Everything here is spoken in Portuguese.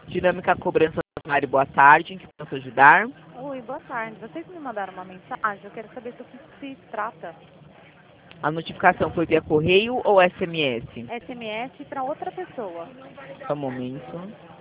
Dinâmica Cobrança Mário, boa tarde, em que posso ajudar? Oi, boa tarde. Vocês me mandaram uma mensagem, eu quero saber sobre o que se trata. A notificação foi via correio ou SMS? SMS para outra pessoa. Só um momento.